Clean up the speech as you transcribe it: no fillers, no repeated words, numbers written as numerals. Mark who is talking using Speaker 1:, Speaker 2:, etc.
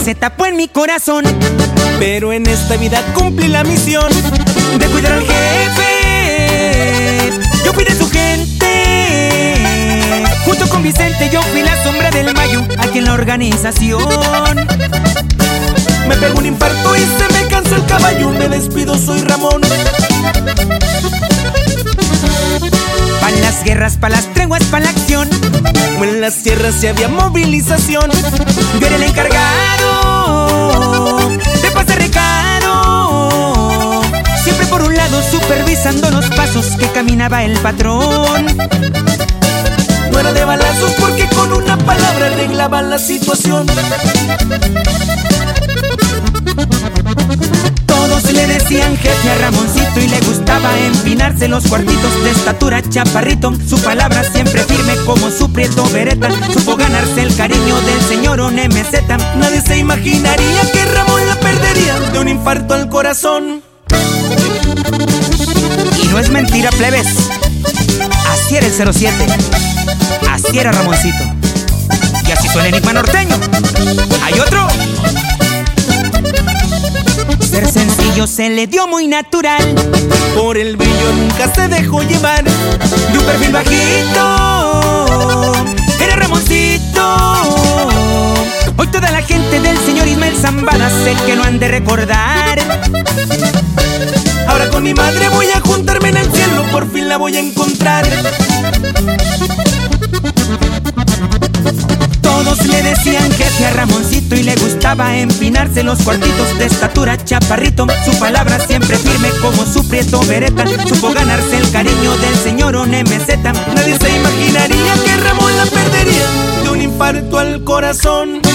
Speaker 1: se tapó en mi corazón.
Speaker 2: Pero en esta vida cumplí la misión
Speaker 1: de cuidar al jefe. Yo fui de su gente. Junto con Vicente yo fui la sombra del Mayo aquí en la organización.
Speaker 2: Me pegó un infarto y se me cansó el caballo. Me despido, soy Ramón.
Speaker 1: Pa' las guerras, pa' las treguas, pa' la acción.
Speaker 2: En las tierras si había movilización.
Speaker 1: Yo era el encargado de pasar recado, siempre por un lado supervisando los pasos que caminaba el patrón.
Speaker 2: No era de balazos porque con una palabra arreglaba la situación.
Speaker 1: Todos le decían jefe a Ramoncito y le gustaba empinarse los cuartitos de estatura chaparrito. Su palabra siempre firme como su prieto vereta. Supo ganarse el cariño del señor ONMZ.
Speaker 2: Nadie se imaginaría que Ramón la perdería de un infarto al corazón.
Speaker 1: Y no es mentira, plebes. Así era el 07. Así era Ramoncito. Y así suena Enigma Norteño. Hay otro. Ser sencillo se le dio muy natural.
Speaker 2: Por el brillo nunca se dejó llevar.
Speaker 1: De un perfil bajito era Ramoncito. Hoy toda la gente del señor Ismael Zambada sé que lo han de recordar.
Speaker 2: Ahora con mi madre voy a juntarme en el cielo. Por fin la voy a encontrar.
Speaker 1: Todos le decían jefe a Ramoncito y le gustaba empinarse los cuartitos de estatura chaparrito. Su palabra siempre firme como su prieto vereta. Supo ganarse el cariño del señor ONMZ.
Speaker 2: Nadie se imaginaría que Ramón la perdería de un infarto al corazón.